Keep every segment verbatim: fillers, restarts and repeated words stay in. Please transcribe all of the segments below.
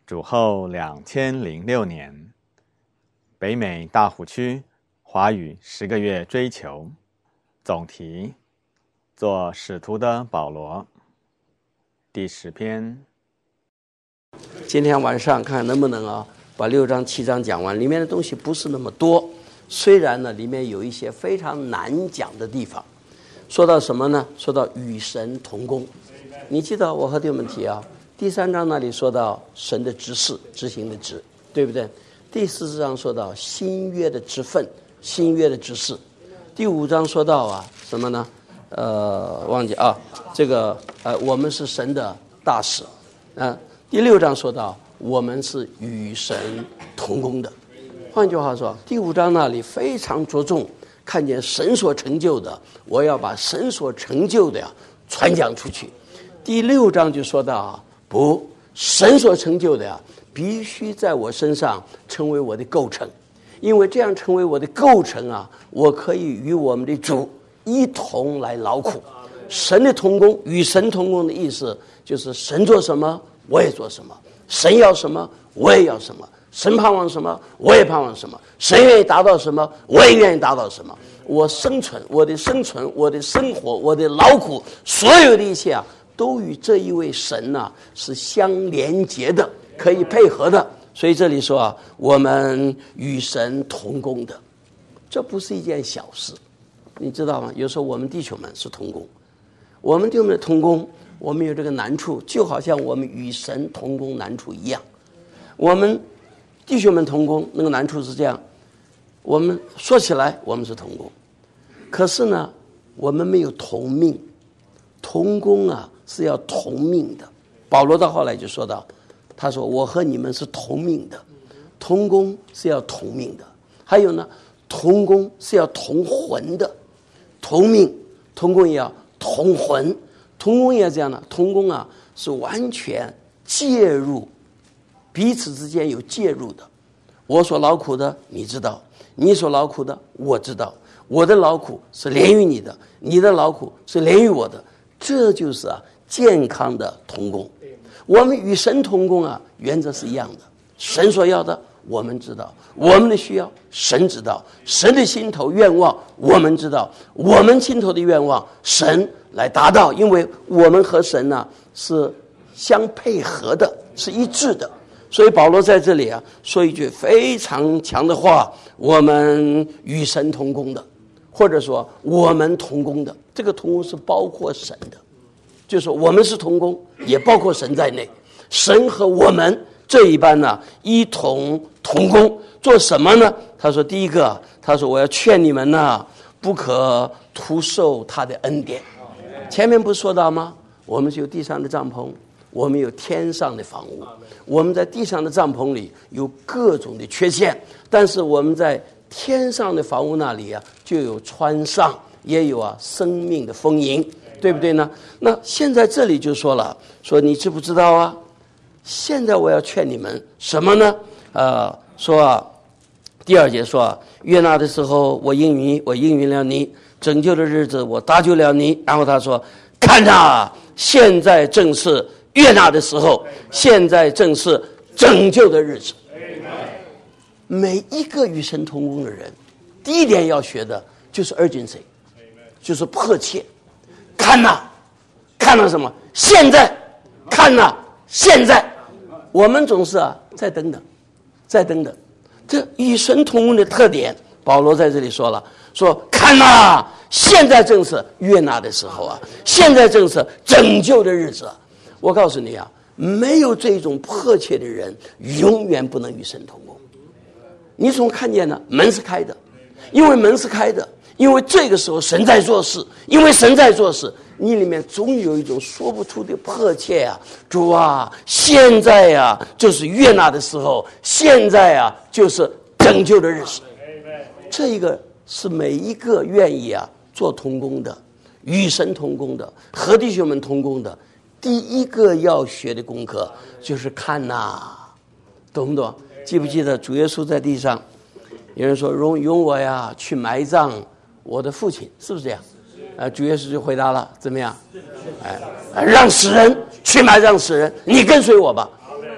主后两千零六年，北美大湖区华语十个月追求，总题：做使徒的保罗，第十篇。 今天晚上看能不能啊把六章七章讲完，里面的东西不是那么多，虽然呢里面有一些非常难讲的地方。说到什么呢？说到与神同工。你记得我和弟兄们提啊，第三章那里说到神的执事，执行的执，对不对？第四章说到新约的职分，新约的执事。第五章说到啊什么呢？呃，忘记啊，这个呃，我们是神的大使，啊、呃。第六章说到我们是与神同工的。换句话说，第五章那里非常着重看见神所成就的，我要把神所成就的呀传讲出去。第六章就说到不，神所成就的呀必须在我身上成为我的构成，因为这样成为我的构成啊，我可以与我们的主一同来劳苦。神的同工，与神同工的意思就是神做什么我也做什么，神要什么我也要什么，神盼望什么我也盼望什么，神愿意达到什么我也愿意达到什么。我生存，我的生存，我的生活，我的劳苦，所有的一切啊都与这一位神啊是相连结的，可以配合的。所以这里说啊，我们与神同工的，这不是一件小事，你知道吗？有时候我们弟兄们是同工，我们弟兄们的同工，我们有这个难处，就好像我们与神同工难处一样。我们弟兄们同工那个难处是这样，我们说起来我们是同工，可是呢我们没有同命。同工啊是要同命的。保罗到后来就说到，他说我和你们是同命的，同工是要同命的。还有呢，同工是要同魂的，同命同工也要同魂。同工也这样的，同工啊是完全介入，彼此之间有介入的。我所劳苦的你知道，你所劳苦的我知道，我的劳苦是连于你的，你的劳苦是连于我的，这就是啊健康的同工。我们与神同工啊原则是一样的，神所要的我们知道，我们的需要神知道，神的心头愿望我们知道，我们心头的愿望神来达到，因为我们和神呢、啊、是相配合的，是一致的。所以保罗在这里啊说一句非常强的话，我们与神同工的，或者说我们同工的，这个同工是包括神的，就是说我们是同工也包括神在内，神和我们这一班呢一同同工。做什么呢？他说第一个，他说我要劝你们呢不可徒受他的恩典。前面不是说到吗？我们是有地上的帐篷，我们有天上的房屋。我们在地上的帐篷里有各种的缺陷，但是我们在天上的房屋那里啊就有穿上，也有啊生命的丰盈，对不对呢？那现在这里就说了，说你知不知道啊？现在我要劝你们什么呢？呃，说啊，第二节说啊，悦纳的时候我应允，我应允了你，拯救的日子我搭救了你。然后他说，看啊，现在正是悦纳的时候，现在正是拯救的日子。每一个与神同工的人，第一点要学的就是 urgency， 就是迫切。看呐，看到什么？现在，看呐，现在。我们总是啊，再等等，再等等。这与神同工的特点，保罗在这里说了，说看呐，现在正是悦纳的时候啊，现在正是拯救的日子啊。我告诉你啊，没有这种迫切的人，永远不能与神同工。你总看见呢，门是开的，因为门是开的，因为这个时候神在做事，因为神在做事，你里面总有一种说不出的迫切啊！主啊，现在呀、啊、就是悦纳的时候，现在啊就是拯救的日子。这一个是每一个愿意啊做同工的、与神同工的、和弟兄们同工的，第一个要学的功课就是看呐、啊，懂不懂？记不记得主耶稣在地上，有人说容容我呀去埋葬我的父亲，是不是这样？呃，主耶稣就回答了，怎么样？哎，让死人去埋葬死人，你跟随我吧。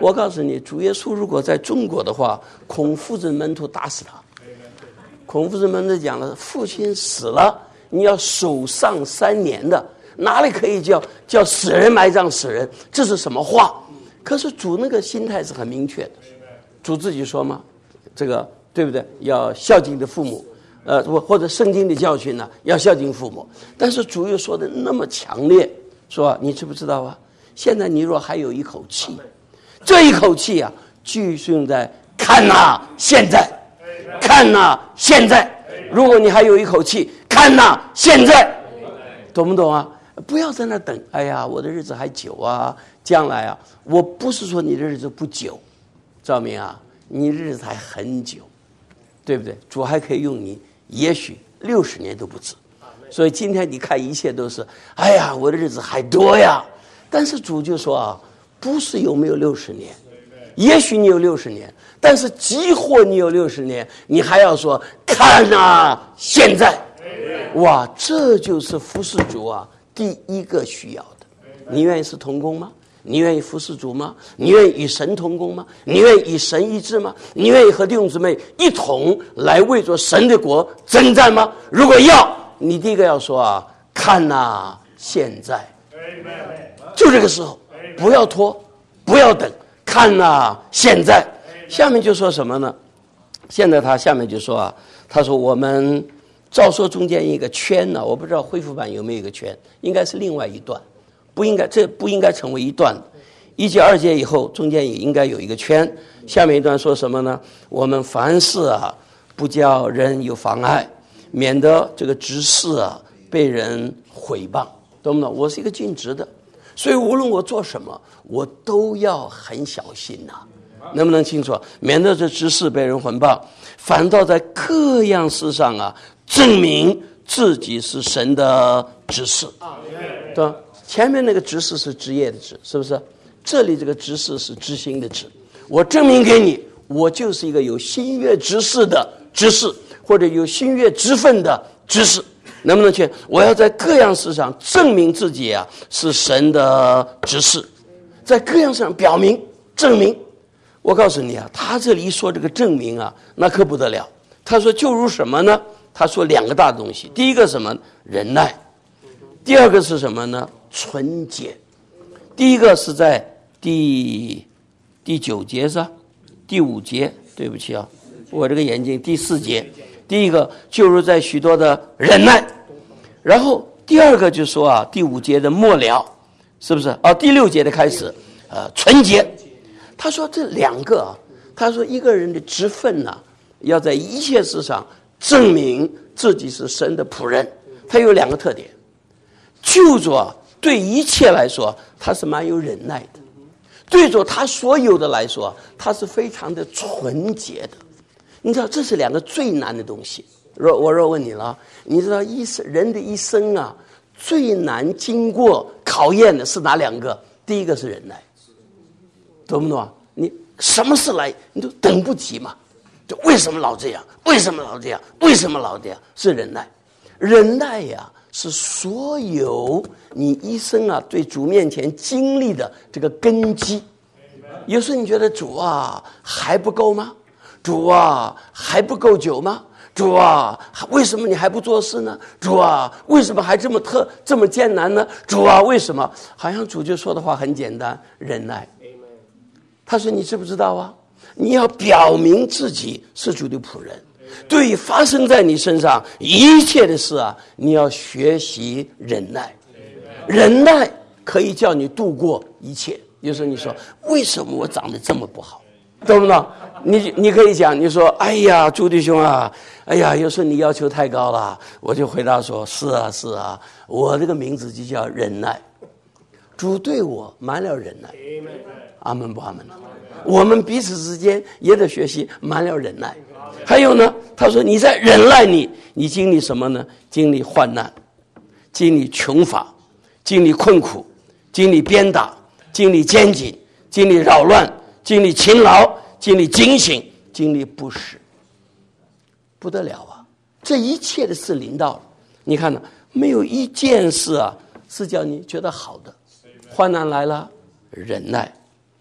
我告诉你，主耶稣如果在中国的话，孔夫子门徒打死他。孔夫子门徒讲了，父亲死了，你要守丧三年的，哪里可以叫叫死人埋葬死人？这是什么话？可是主那个心态是很明确的，主自己说嘛，这个对不对？要孝敬的父母，呃，或者圣经的教训呢，要孝敬父母。但是主又说的那么强烈，说你知不知道啊？现在你若还有一口气，这一口气啊，就用在看呐，现在。看呐，现在！如果你还有一口气，看呐，现在！懂不懂啊？不要在那等。哎呀，我的日子还久啊，将来啊，我不是说你的日子不久，赵明啊，你日子还很久，对不对？主还可以用你，也许六十年都不止。所以今天你看一切都是，哎呀，我的日子还多呀。但是主就说啊，不是有没有六十年，也许你有六十年。但是即或你有六十年，你还要说看啊，现在，哇，这就是服侍主啊第一个需要的。你愿意是同工吗？你愿意服侍主吗？你愿意与神同工吗？你愿意与神一致吗？你愿意和弟兄姊妹一同来为着神的国征战吗？如果要，你第一个要说啊，看啊，现在，就这个时候，不要拖，不要等，看啊，现在。下面就说什么呢？现在他下面就说啊，他说我们照说中间一个圈呢，我不知道恢复版有没有一个圈，应该是另外一段，不应该，这不应该成为一段。一节二节以后中间也应该有一个圈。下面一段说什么呢？我们凡事啊，不叫人有妨碍，免得这个执事啊被人毁谤，懂不懂？我是一个尽职的，所以无论我做什么，我都要很小心呐、啊。能不能清楚？免得这执事被人毁谤，反倒在各样事上啊，证明自己是神的执事。对吧？前面那个执事是职业的职，是不是？这里这个执事是知心的职。我证明给你，我就是一个有新约执事的执事，或者有新约职分的执事。能不能去？我要在各样事上证明自己啊是神的执事，在各样事上表明证明。我告诉你啊，他这里一说这个证明啊，那可不得了。他说就如什么呢？他说两个大东西，第一个什么？忍耐。第二个是什么呢？纯洁。第一个是在第第九节是吧？第五节，对不起啊，我这个眼睛第四节。第一个就如在许多的忍耐，然后第二个就说啊，第五节的末了，是不是啊？第六节的开始，呃，纯洁。他说这两个啊，他说一个人的职分呢、啊，要在一切事上证明自己是神的仆人。他有两个特点，就着对一切来说，他是蛮有忍耐的；对着他所有的来说，他是非常的纯洁的。你知道，这是两个最难的东西。若我若问你了，你知道一生人的一生啊，最难经过考验的是哪两个？第一个是忍耐。懂不懂啊？你什么事来你都等不及嘛？就为什么老这样？为什么老这样？为什么老这样？是忍耐，忍耐呀、啊，是所有你一生啊对主面前经历的这个根基。有时候你觉得主啊还不够吗？主啊还不够久吗？主啊，为什么你还不做事呢？主啊，为什么还这么特这么艰难呢？主啊，为什么？好像主就说的话很简单，忍耐。他说你知不知道啊？你要表明自己是主的仆人，对于发生在你身上一切的事啊，你要学习忍耐。忍耐可以叫你度过一切。有时候你说为什么我长得这么不好，懂不懂？你你可以讲，你说哎呀朱弟兄啊，哎呀有时候你要求太高了。我就回答说是啊是啊，我这个名字就叫忍耐。主对我满了忍耐。阿门不阿门？我们彼此之间也得学习满了忍耐。还有呢，他说你在忍耐你，你经历什么呢？经历患难，经历穷乏，经历困苦，经历鞭打，经历监禁，经历扰乱，经历勤劳，经历警醒，经历不适，不得了啊！这一切的事临到了，你看呢？没有一件事啊是叫你觉得好的。患难来了，忍耐；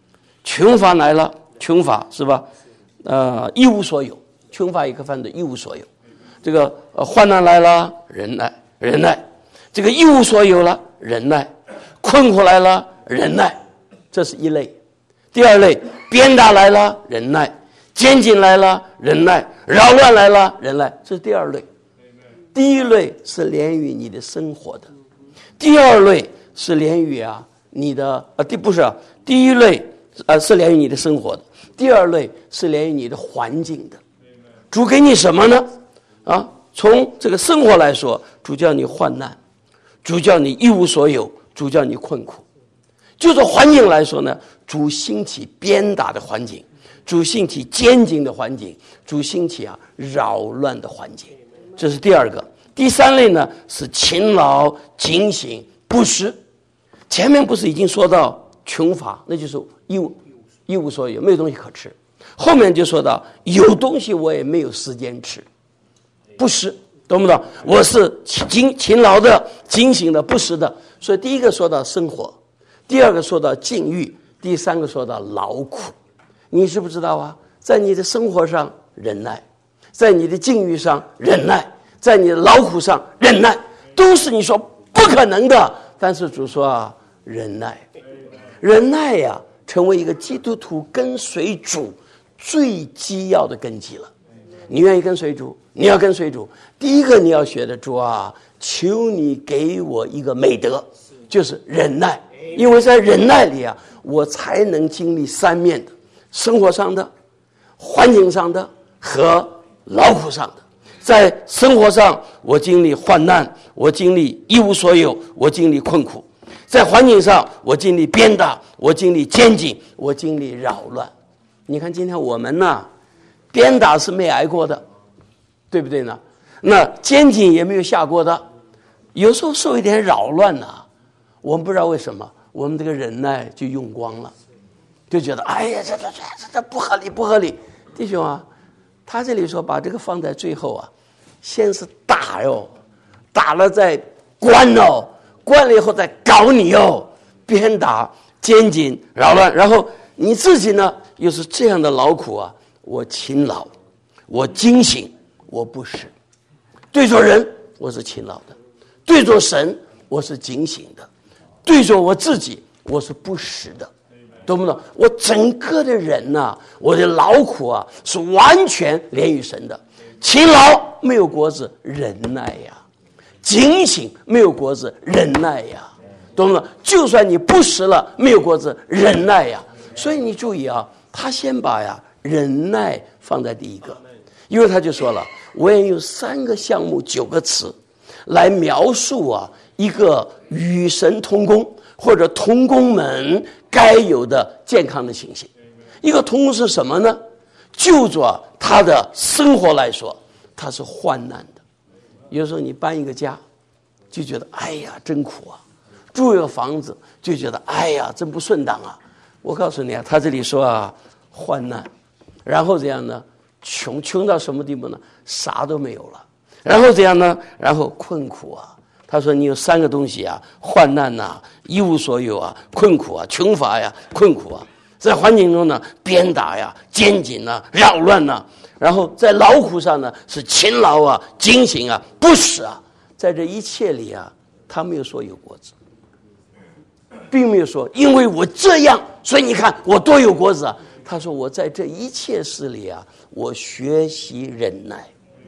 穷乏来了，穷乏是吧？呃，一无所有，穷乏也可以翻作一无所有。这个呃患难来了，忍耐，忍耐。这个一无所有了，忍耐；困苦来了，忍耐。这是一类。第二类，鞭打来了，忍耐；监禁来了，忍耐；扰乱来了，忍耐。这是第二类。第一类是连于你的生活的，第二类是连于啊你的呃第不是、啊、第一类呃是连于你的生活的，第二类是连于你的环境的。主给你什么呢？啊，从这个生活来说，主叫你患难，主叫你一无所有，主叫你困苦。就是环境来说呢，主兴起鞭打的环境，主兴起监禁的环境，主兴起啊扰乱的环境。这是第二个。第三类呢是勤劳、警醒、不食。前面不是已经说到穷乏，那就是一无一无所有，没有东西可吃。后面就说到有东西我也没有时间吃，不食，懂不懂？我是勤勤劳的、警醒的、不食的。所以第一个说到生活，第二个说到境遇，第三个说到劳苦。你知不知道啊？在你的生活上忍耐，在你的境遇上忍耐，在你的劳苦上忍耐，都是你说不可能的。但是主说啊，忍耐，忍耐呀、啊，成为一个基督徒跟随主最基要的根基了。你愿意跟随主，你要跟随主，第一个你要学的，主啊，求你给我一个美德，就是忍耐。因为在忍耐里啊，我才能经历三面的，生活上的、环境上的和劳苦上的。在生活上我经历患难，我经历一无所有，我经历困苦；在环境上我经历鞭打，我经历监禁，我经历扰乱。你看今天我们呢，鞭打是没挨过的，对不对呢？那监禁也没有下过的，有时候受一点扰乱呢、啊，我们不知道为什么我们这个忍耐就用光了，就觉得哎呀，这这这这这不合理不合理。弟兄啊，他这里说把这个放在最后啊，先是打哟，打了再关哦，关了以后再搞你哦，鞭打、监禁、扰乱，然后你自己呢又是这样的劳苦啊，我勤劳，我警醒，我不食。对着人我是勤劳的，对着神我是警醒的，对着我自己我是不食的，懂不懂？我整个的人呐、啊，我的劳苦啊是完全连于神的。勤劳没有果子，忍耐呀；警醒没有果子，忍耐呀，懂不懂？就算你不食了，没有果子，忍耐呀。所以你注意啊，他先把呀忍耐放在第一个，因为他就说了，我也用三个项目九个词来描述啊一个与神同工或者同工们该有的健康的情形。一个同工是什么呢？就着他的生活来说，他是患难的。有时候你搬一个家就觉得哎呀真苦啊，住一个房子就觉得哎呀真不顺当啊。我告诉你啊，他这里说啊患难，然后怎样呢？穷，穷到什么地步呢？啥都没有了。然后怎样呢？然后困苦啊。他说你有三个东西啊，患难呐、啊，一无所有啊，困苦啊，穷乏呀，困苦啊。在环境中呢，鞭打呀、监禁啊、扰乱呐、啊，然后在劳苦上呢是勤劳啊、警醒啊、不食啊。在这一切里啊，他没有说有果子，并没有说因为我这样，所以你看我多有果子啊。他说我在这一切事里啊，我学习忍耐。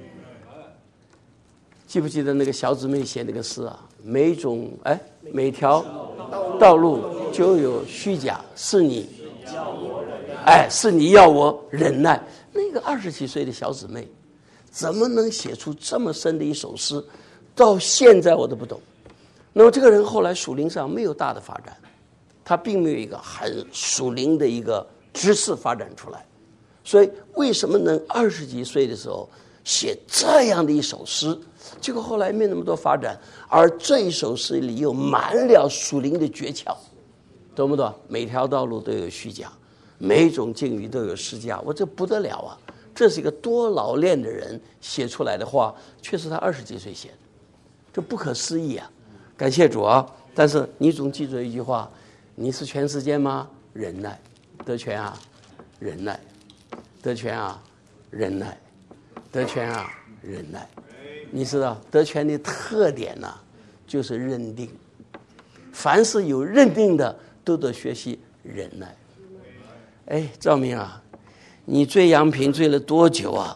记不记得那个小姊妹写那个诗啊？每种哎，每条道路就有虚假，是你。哎，是你要我忍耐。那个二十几岁的小姊妹，怎么能写出这么深的一首诗？到现在我都不懂。那么这个人后来属灵上没有大的发展，他并没有一个很属灵的一个知识发展出来。所以为什么能二十几岁的时候写这样的一首诗？结果后来没那么多发展，而这一首诗里又满了属灵的诀窍。懂不懂？每条道路都有虚假，每种境遇都有实价。我这不得了啊！这是一个多老练的人写出来的话，却是他二十几岁写的，这不可思议啊！感谢主啊！但是你总记住一句话：你是全世界吗？忍耐， 德权啊，忍耐；德权啊，忍耐；德权啊，忍耐。你知道德权的特点呢、啊，就是认定。凡是有认定的，都得学习忍耐。哎，赵明啊，你追杨平追了多久啊？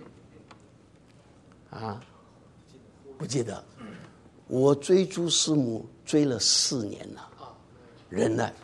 啊，不记得。我追朱师母追了四年了，忍耐。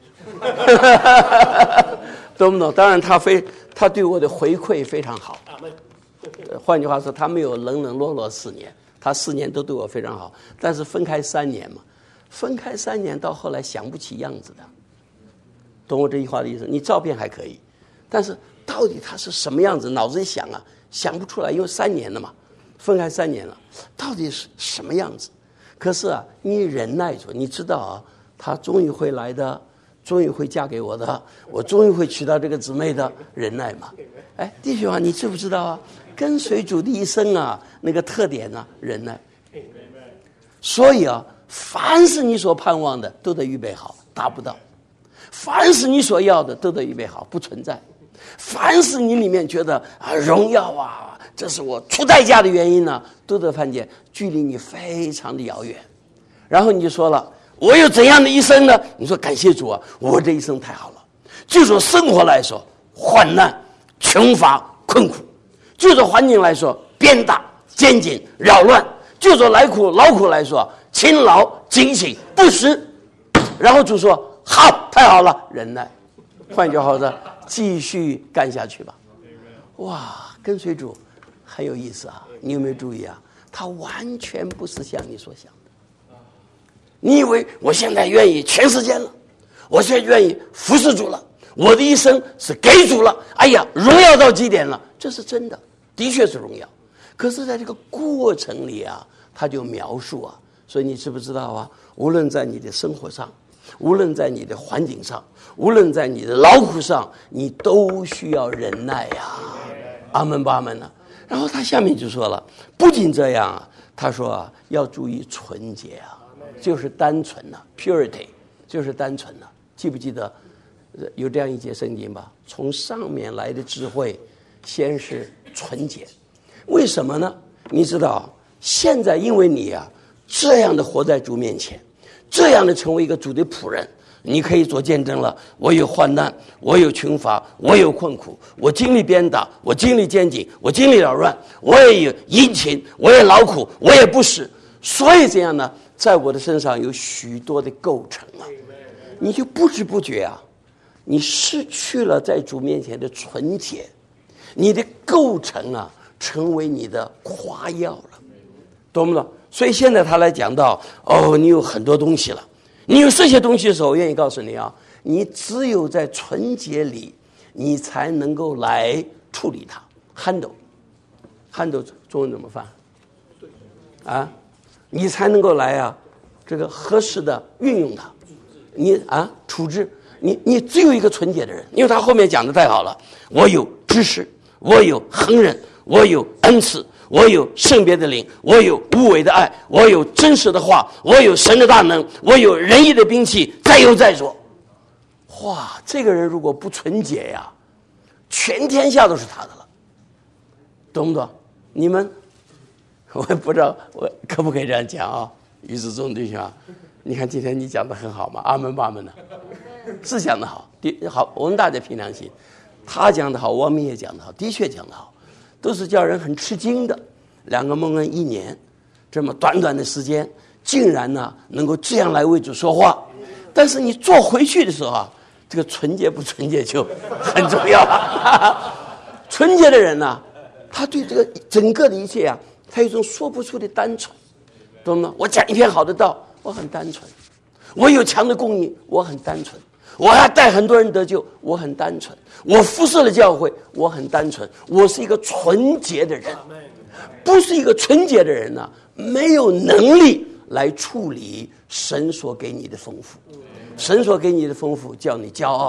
懂不懂？当然他非他对我的回馈非常好。换句话说，他没有冷冷落落四年，他四年都对我非常好。但是分开三年嘛，分开三年到后来想不起样子的，懂我这句话的意思？你照片还可以，但是到底他是什么样子，脑子里想啊想不出来，因为三年了嘛，分开三年了，到底是什么样子？可是啊，你忍耐着，你知道啊，他终于会来的，终于会嫁给我的，我终于会娶到这个姊妹的，忍耐嘛。哎，弟兄啊，你知不知道啊？跟随主的一生啊，那个特点啊，忍耐。所以啊，凡是你所盼望的，都得预备好，达不到；凡是你所要的，都得预备好，不存在；凡是你里面觉得啊荣耀啊，这是我出代价的原因呢、啊，都得看见距离你非常的遥远。然后你就说了，我有怎样的一生呢？你说感谢主啊，我这一生太好了。就说生活来说，患难、穷乏、困苦；就说环境来说，鞭打、监禁、扰乱；就说来苦、劳苦来说，勤劳、警醒、不时。然后主说好，太好了，忍耐。换句话说，继续干下去吧。哇，跟随主很有意思啊！你有没有注意啊？他完全不是像你所想的。你以为我现在愿意全时间了，我现在愿意服侍主了，我的一生是给主了，哎呀，荣耀到极点了，这是真的，的确是荣耀。可是在这个过程里啊，他就描述啊，所以你知不知道啊？无论在你的生活上，无论在你的环境上，无论在你的劳苦上，你都需要忍耐呀、啊。阿门吧，阿门呢、啊。然后他下面就说了，不仅这样啊，他说啊，要注意纯洁啊，就是单纯呐、啊、，purity 就是单纯呐、啊。记不记得有这样一节圣经吧？从上面来的智慧，先是纯洁。为什么呢？你知道，现在因为你啊这样的活在主面前，这样的成为一个主的仆人，你可以做见证了。我有患难，我有穷乏，我有困苦，我经历鞭打，我经历监禁，我经历扰乱，我也有殷勤，我也劳苦，我也不死。所以这样呢，在我的身上有许多的构成啊，你就不知不觉啊，你失去了在主面前的纯洁，你的构成啊，成为你的夸耀了，懂不懂？所以现在他来讲到，哦，你有很多东西了，你有这些东西的时候，我愿意告诉你啊，你只有在纯洁里，你才能够来处理它 ，handle，handle handle 中文怎么翻？啊，你才能够来啊，这个合适的运用它，你啊处置，你你只有一个纯洁的人，因为他后面讲的太好了，我有知识，我有恒忍，我有恩慈。我有圣别的灵，我有无伪的爱，我有真实的话，我有神的大能，我有仁义的兵器，再有再说。哇，这个人如果不纯洁呀，全天下都是他的了，懂不懂？你们，我也不知道我可不可以这样讲啊？于是众弟兄啊，你看今天你讲的很好嘛，阿门巴门的，是讲的好，好，我们大家凭良心，他讲的好，我们也讲的好，的确讲的好。都是叫人很吃惊的，两个蒙恩一年，这么短短的时间，竟然呢能够这样来为主说话。但是你做回去的时候啊，这个纯洁不纯洁就很重要了。纯洁的人呢、啊，他对这个整个的一切啊，他有一种说不出的单纯，懂吗？我讲一篇好的道，我很单纯；我有强的供应，我很单纯。我还带很多人得救，我很单纯；我辐射了教会，我很单纯。我是一个纯洁的人，不是一个纯洁的人呢、啊，没有能力来处理神所给你的丰富。神所给你的丰富叫你骄傲，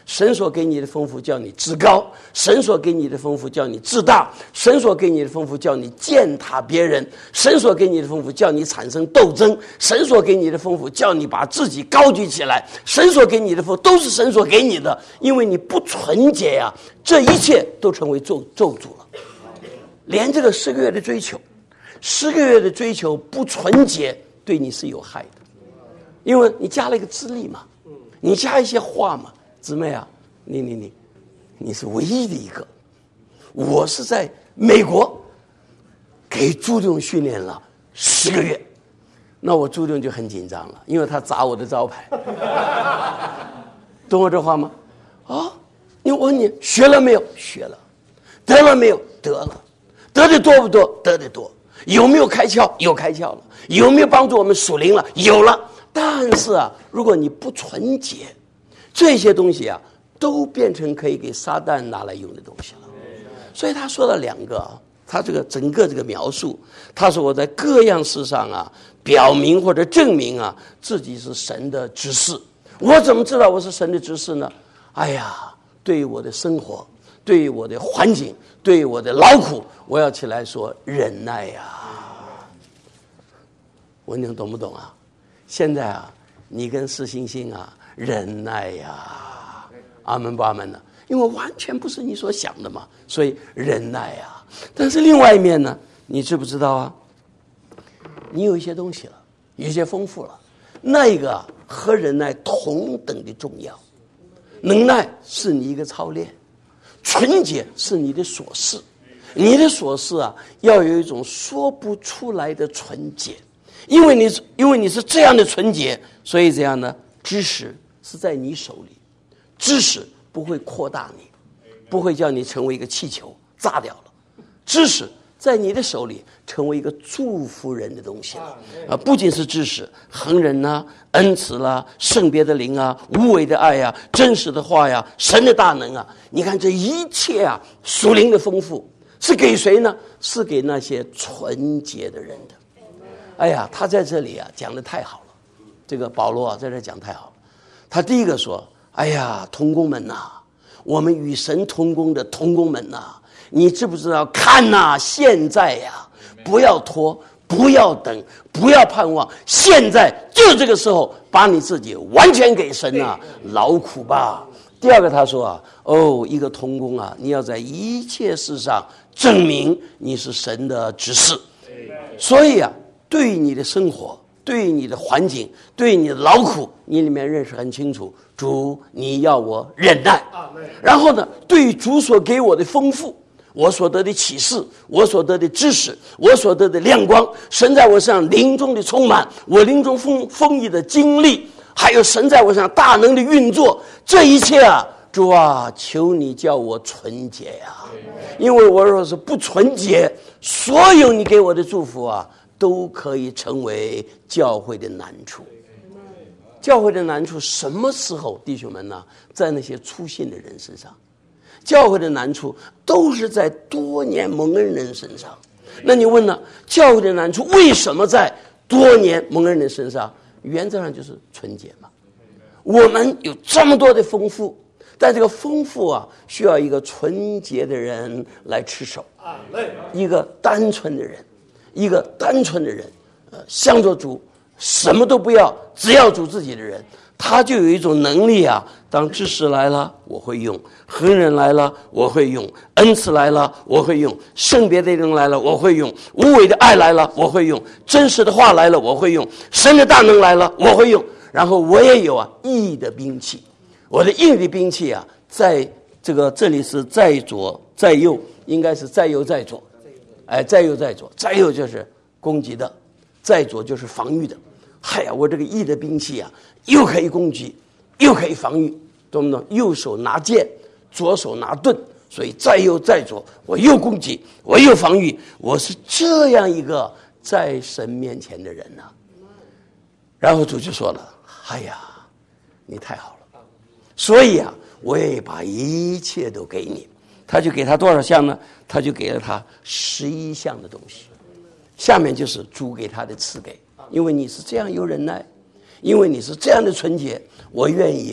神所给你的丰富叫你自高，神所给你的丰富叫你自大，神所给你的丰富叫你践踏别人，神所给你的丰富叫你产生斗争，神所给你的丰富叫你把自己高举起来，神所给你的丰富都是神所给你的，因为你不纯洁呀、啊，这一切都成为咒咒诅了。连这个十个月的追求，十个月的追求不纯洁，对你是有害的，因为你加了一个资历嘛，你加一些话嘛。姊妹啊，你你你，你是唯一的一个。我是在美国给朱弟兄训练了十个月，那我朱弟兄就很紧张了，因为他砸我的招牌。懂我这话吗？啊，你我问你学了没有？学了。得了没有？得了。得的多不多？得的多。有没有开窍？有开窍了。有没有帮助我们属灵了？有了。但是啊，如果你不纯洁，这些东西啊，都变成可以给撒旦拿来用的东西了。所以他说了两个，他这个整个这个描述，他说我在各样事上啊，表明或者证明啊，自己是神的执事。我怎么知道我是神的执事呢？哎呀，对于我的生活，对于我的环境，对于我的劳苦，我要起来说忍耐呀。文宁懂不懂啊？现在啊，你跟施星星啊。忍耐呀，阿门不阿门呢？因为完全不是你所想的嘛，所以忍耐呀。但是另外一面呢，你知不知道啊？你有一些东西了，有一些丰富了，那一个、啊、和忍耐同等的重要。能耐是你一个操练，纯洁是你的所事，你的所事啊，要有一种说不出来的纯洁，因为你因为你是这样的纯洁，所以这样呢，知识是在你手里，知识不会扩大你，不会叫你成为一个气球炸掉了。知识在你的手里成为一个祝福人的东西了啊！不仅是知识，恒忍呐、恩慈啦、圣别的灵啊、无为的爱呀、真实的话呀、神的大能啊！你看这一切啊，属灵的丰富是给谁呢？是给那些纯洁的人的。哎呀，他在这里啊讲得太好了，这个保罗啊在这讲太好了。他第一个说：“哎呀，同工们呐、啊，我们与神同工的同工们呐、啊，你知不知道？看呐、啊，现在呀、啊，不要拖，不要等，不要盼望，现在就这个时候，把你自己完全给神啊，劳苦吧。”第二个他说啊，哦，一个同工啊，你要在一切事上证明你是神的执事。所以啊，对于你的生活，对于你的环境，对于你的劳苦，你里面认识很清楚，主你要我忍耐。然后呢，对于主所给我的丰富，我所得的启示，我所得的知识，我所得的亮光，神在我身上灵中的充满，我灵中丰丰溢的经历，还有神在我身上大能的运作，这一切啊，主啊，求你叫我纯洁呀、啊！因为我若是不纯洁，所有你给我的祝福啊，都可以成为教会的难处。教会的难处什么时候，弟兄们呢？在那些初信的人身上。教会的难处都是在多年蒙恩人身上。那你问呢？教会的难处为什么在多年蒙恩人身上？原则上就是纯洁嘛。我们有这么多的丰富，但这个丰富啊，需要一个纯洁的人来持守，一个单纯的人，一个单纯的人，呃，向着主，什么都不要，只要主自己的人，他就有一种能力啊。当知识来了，我会用；恒忍来了，我会用；恩慈来了，我会用；圣别的灵来了，我会用；无伪的爱来了，我会用；真实的话来了，我会用；神的大能来了，我会用。然后我也有啊义的兵器，我的义的兵器啊，在这个这里是在左在右，应该是在右在左，哎，在右在左，在右就是攻击的，在左就是防御的。嗨呀，我这个义的兵器啊，又可以攻击，又可以防御，懂不懂？右手拿剑，左手拿盾，所以在右在左，我又攻击，我又防御，我是这样一个在神面前的人呐、啊。然后主就说了：“哎呀，你太好了，所以啊，我也把一切都给你。”他就给他多少项呢？他就给了他十一项的东西。下面就是主给他的赐给，因为你是这样有忍耐，因为你是这样的纯洁，我愿意啊，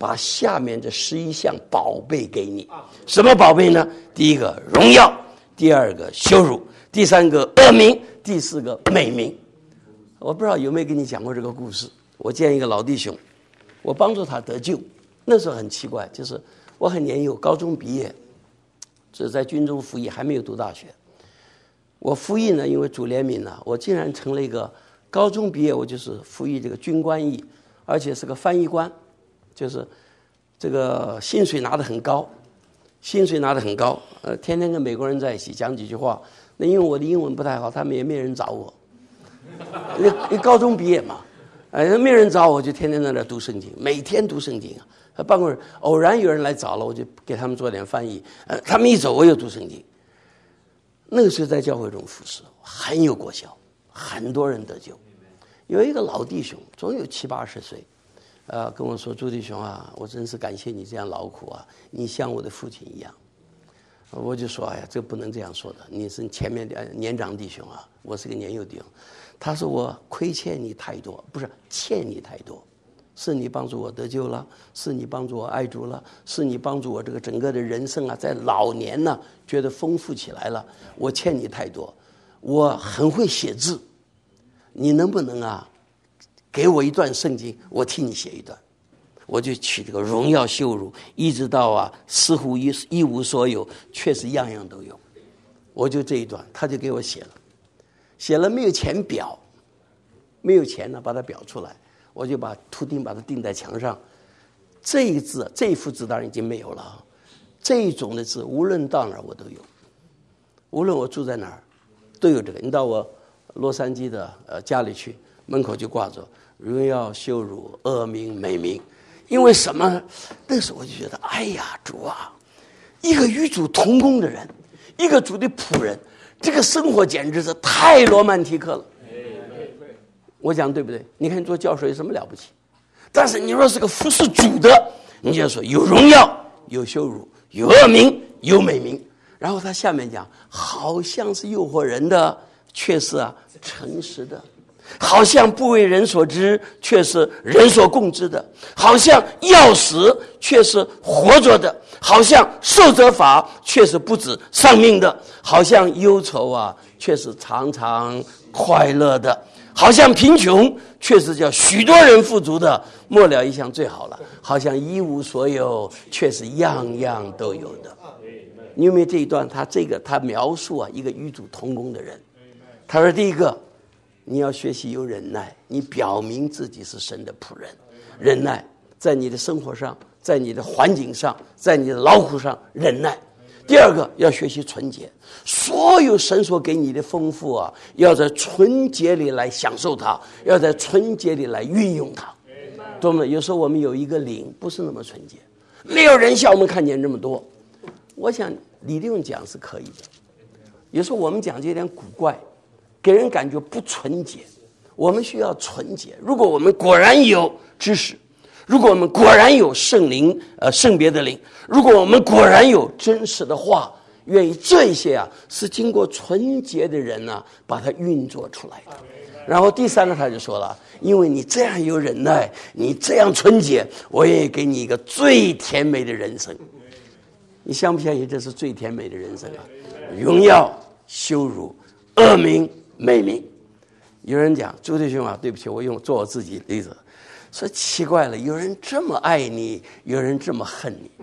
把下面这十一项宝贝给你。什么宝贝呢？第一个荣耀，第二个羞辱，第三个恶名，第四个美名。我不知道有没有跟你讲过这个故事。我见一个老弟兄，我帮助他得救。那时候很奇怪，就是我很年幼，高中毕业，是在军中服役，还没有读大学。我服役呢，因为主怜悯呢，我竟然成了一个高中毕业，我就是服役这个军官役，而且是个翻译官，就是这个薪水拿得很高，薪水拿得很高，呃，天天跟美国人在一起讲几句话。那因为我的英文不太好，他们也没人找我。你高中毕业嘛，哎，没人找我，就天天在那读圣经，每天读圣经啊。办公室偶然有人来找了，我就给他们做点翻译。呃，他们一走，我又读圣经。那个时候在教会中服侍很有果效，很多人得救。有一个老弟兄，总有七八十岁，呃，跟我说：“朱弟兄啊，我真是感谢你这样劳苦啊，你像我的父亲一样。”我就说：“哎呀，这不能这样说的，你是前面的年长弟兄啊，我是个年幼弟兄。”他说：“我亏欠你太多，不是欠你太多，是你帮助我得救了，是你帮助我爱主了，是你帮助我这个整个的人生啊，在老年呢觉得丰富起来了。我欠你太多，我很会写字，你能不能啊，给我一段圣经，我替你写一段。”我就取这个荣耀羞辱，一直到啊似乎一一无所有，确实样样都有。我就这一段，他就给我写了，写了没有钱裱，没有钱呢，把它裱出来，我就把图钉把它钉在墙上。这一字，这一幅字当然已经没有了，这一种的字无论到哪儿我都有，无论我住在哪儿都有这个。你到我洛杉矶的呃家里去，门口就挂着荣耀羞辱恶名美名。因为什么？那时候我就觉得，哎呀，主啊，一个与主同工的人，一个主的仆人，这个生活简直是太罗曼蒂克了。我讲对不对？你看做教授有什么了不起？但是你若是个服侍主的，你就说有荣耀，有羞辱，有恶名，有美名。然后他下面讲，好像是诱惑人的，却是啊诚实的。好像不为人所知，却是人所共知的；好像要死，却是活着的；好像受责罚，却是不止丧命的；好像忧愁啊，却是常常快乐的；好像贫穷，却是叫许多人富足的。末了一项最好了，好像一无所有，却是样样都有的。你有没有这一段？他这个他描述啊，一个与主同工的人。他说第一个，你要学习有忍耐，你表明自己是神的仆人。忍耐在你的生活上，在你的环境上，在你的劳苦上忍耐。第二个要学习纯洁，所有神所给你的丰富啊，要在纯洁里来享受它，要在纯洁里来运用它。懂吗？有时候我们有一个灵不是那么纯洁，没有人像我们看见这么多。我想理论讲是可以的，有时候我们讲就有点古怪，给人感觉不纯洁。我们需要纯洁。如果我们果然有知识，如果我们果然有圣灵，呃，圣别的灵，如果我们果然有真实的话，愿意这些啊，是经过纯洁的人呢、啊，把它运作出来的。然后第三个他就说了，因为你这样有忍耐，你这样纯洁，我愿意给你一个最甜美的人生。你相不相信这是最甜美的人生啊？荣耀、羞辱、恶名、美名。有人讲，朱弟兄啊，对不起，我用做我自己的例子，说奇怪了，有人这么爱你，有人这么恨你。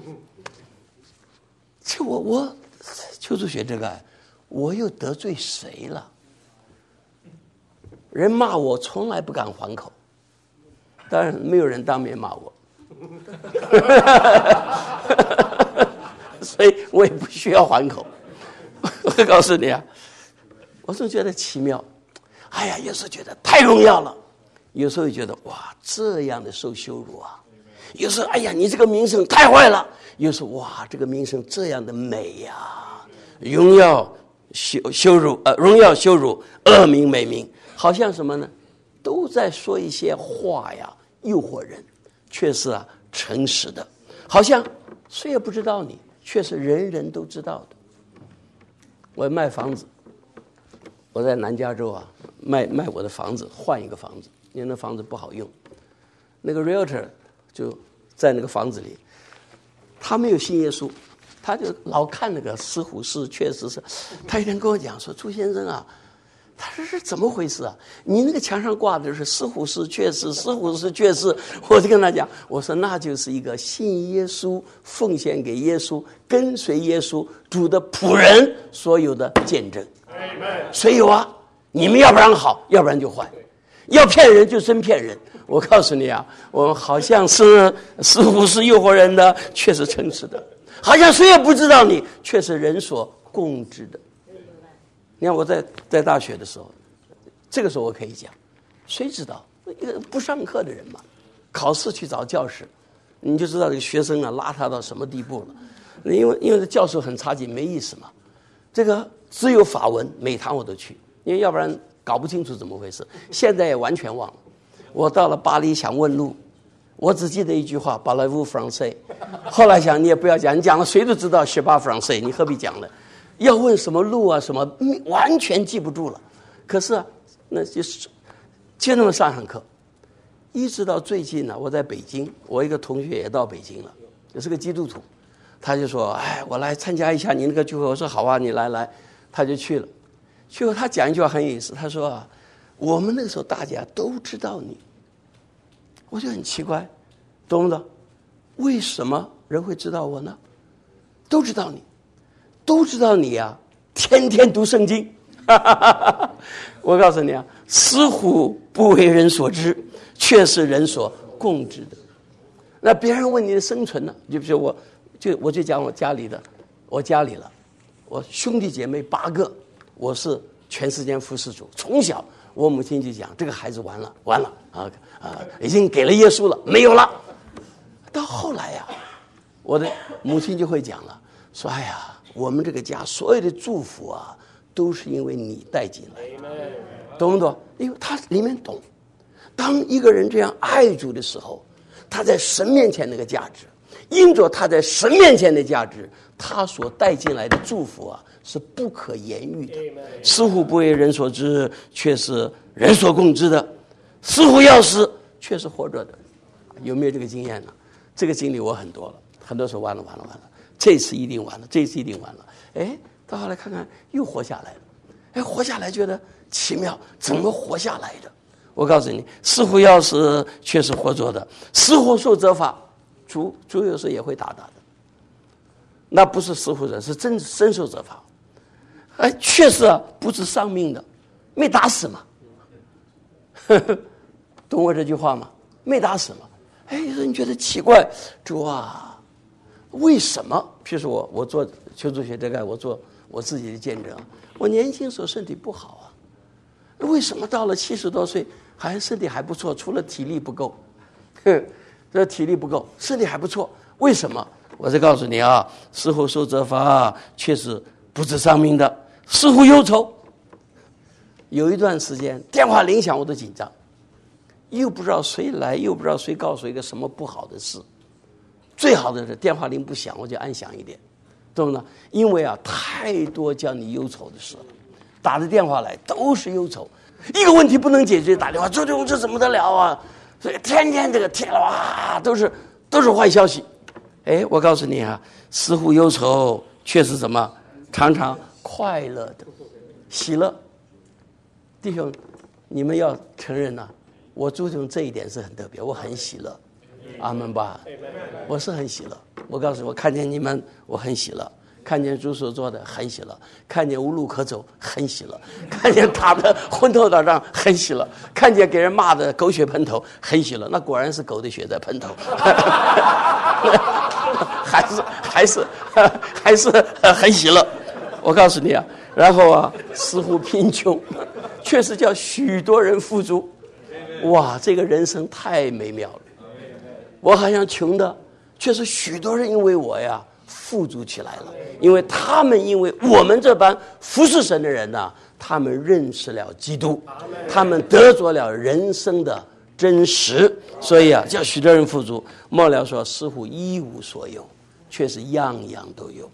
这我我邱主学这个，我又得罪谁了？人骂我从来不敢还口，当然没有人当面骂我，所以我也不需要还口。我告诉你啊，我总觉得奇妙。哎呀，有时候觉得太荣耀了，有时候觉得哇，这样的受羞辱啊。有时候哎呀，你这个名声太坏了，有时候哇，这个名声这样的美呀、啊，荣耀羞羞辱呃，荣耀羞辱，恶名美名，好像什么呢？都在说一些话呀，诱惑人，却是啊诚实的，好像谁也不知道你，却是人人都知道的。我卖房子，我在南加州啊卖卖我的房子，换一个房子，因为那房子不好用。那个 realtor 就在那个房子里，他没有信耶稣，他就老看那个石虎寺，确实是。他一天跟我讲说：“朱先生啊，他说是怎么回事啊？你那个墙上挂的是石虎寺确实，石虎寺确实。”我就跟他讲，我说那就是一个信耶稣、奉献给耶稣、跟随耶稣主的仆人所有的见证。谁有啊？你们要不然好，要不然就坏，要骗人就真骗人。我告诉你啊，我们好像是似乎是诱惑人的，却是诚实的；好像谁也不知道你，却是人所共知的。你看我在在大学的时候，这个时候我可以讲，谁知道一个不上课的人嘛，考试去找教室，你就知道这个学生啊邋遢到什么地步了。因为因为教授很差劲，没意思嘛。这个只有法文，每堂我都去，因为要不然搞不清楚怎么回事。现在也完全忘了。我到了巴黎想问路，我只记得一句话 Parlez-vous français。 后来想你也不要讲，你讲了谁都知道 Je parle français， 你何必讲呢？要问什么路啊什么，完全记不住了。可是啊，那就是就那么上上课，一直到最近呢、啊，我在北京，我一个同学也到北京了，也是个基督徒，他就说：“哎，我来参加一下你那个聚会。”我说：“好啊，你来来。”他就去了。去后他讲一句话很有意思，他说啊，我们那个时候大家都知道你。我就很奇怪，懂不懂？为什么人会知道我呢？都知道你，都知道你啊，天天读圣经。我告诉你啊，石虎不为人所知，却是人所共知的。那别人问你的生存呢？就比如我，就我就讲我家里的，我家里了，我兄弟姐妹八个，我是全时间服侍主。从小我母亲就讲，这个孩子完了，完了啊啊，已经给了耶稣了，没有了。到后来呀、啊，我的母亲就会讲了，说：“哎呀，我们这个家所有的祝福啊，都是因为你带进来，懂不懂？因为他里面懂，当一个人这样爱主的时候，他在神面前那个价值，因着他在神面前的价值，他所带进来的祝福啊，是不可言喻的。石虎不为人所知，却是人所共知的。石虎要死，却是活着的。有没有这个经验呢？这个经历我很多了，很多时候完了完了完了，这次一定完了，这次一定完了。哎，到后来看看又活下来了，哎，活下来觉得奇妙，怎么活下来的？我告诉你，石虎要死，却是活着的。石虎受责罚，猪猪有时候也会打打的。那不是石虎人，是真真受责罚。哎，确实啊，不是丧命的，没打死嘛。呵呵，懂我这句话吗？没打死嘛。哎，你觉得奇怪，主啊，为什么？譬如说我我做求助学这个，我做我自己的见证，我年轻时候身体不好啊，为什么到了七十多岁好像身体还不错，除了体力不够，哼，这体力不够，身体还不错，为什么？我再告诉你啊，石虎受责罚，却是不致丧命的。石虎忧愁，有一段时间电话铃响我都紧张，又不知道谁来，又不知道谁告诉一个什么不好的事。最好的是电话铃不响，我就安详一点，懂不懂？因为啊，太多叫你忧愁的事了，打的电话来都是忧愁，一个问题不能解决，打电话，这这这怎么得了啊？所以天天这个天哇，都是都是坏消息。哎，我告诉你啊，石虎忧愁却是什么？常常快乐的，喜乐。弟兄，你们要承认呐、啊，我注重这一点是很特别，我很喜乐。阿门吧，我是很喜乐。我告诉你，我看见你们，我很喜乐；看见主所做的，很喜乐；看见无路可走，很喜乐；看见打的昏头打仗，很喜乐；看见给人骂的狗血喷头，很喜乐。那果然是狗的血在喷头，还是还是还是很喜乐。我告诉你啊，然后啊，石虎贫穷，确实叫许多人富足。哇，这个人生太美妙了。我好像穷的，却是许多人因为我呀富足起来了，因为他们因为我们这般服侍神的人呢、啊，他们认识了基督，他们得着了人生的真实，所以啊，叫许多人富足。末了说，石虎一无所有，却是样样都有。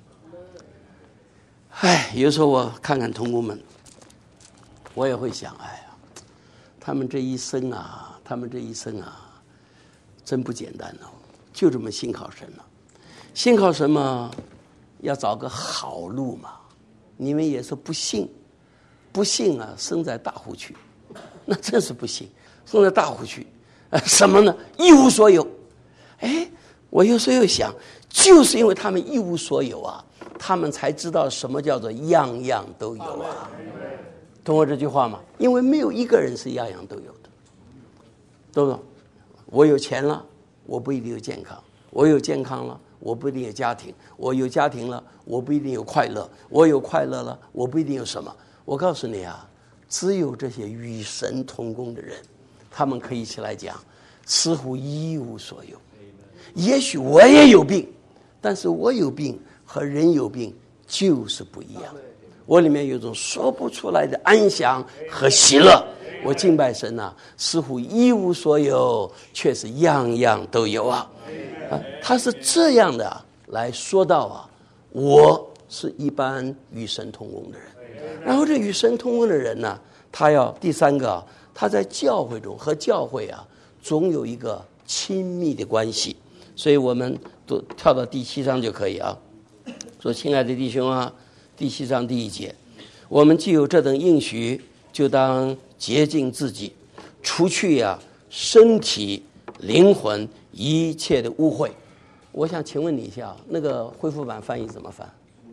哎，有时候我看看同工们，我也会想，哎呀，他们这一生啊，他们这一生啊。真不简单哦！ 就这么信靠神了。信靠神嘛，要找个好路嘛。你们也是不信，不信啊，生在大湖区，那真是不信，生在大湖区，啊，什么呢？一无所有。哎，我有时候又想，就是因为他们一无所有啊，他们才知道什么叫做样样都有啊。懂我这句话吗？因为没有一个人是样样都有的，懂不懂？我有钱了，我不一定有健康；我有健康了，我不一定有家庭；我有家庭了，我不一定有快乐；我有快乐了，我不一定有什么。我告诉你啊，只有这些与神同工的人，他们可以起来讲，似乎一无所有。也许我也有病，但是我有病和人有病就是不一样。我里面有种说不出来的安详和喜乐。我敬拜神啊，似乎一无所有，却是样样都有啊！啊，他是这样的来说到啊，我是一般与神同工的人。然后这与神同工的人呢，他要第三个啊，他在教会中和教会啊，总有一个亲密的关系。所以我们都跳到第七章就可以啊。说，亲爱的弟兄啊，第七章第一节，我们既有这等应许，就当洁净自己，除去呀、啊、身体、灵魂一切的污秽。我想请问你一下，那个恢复版翻译怎么翻？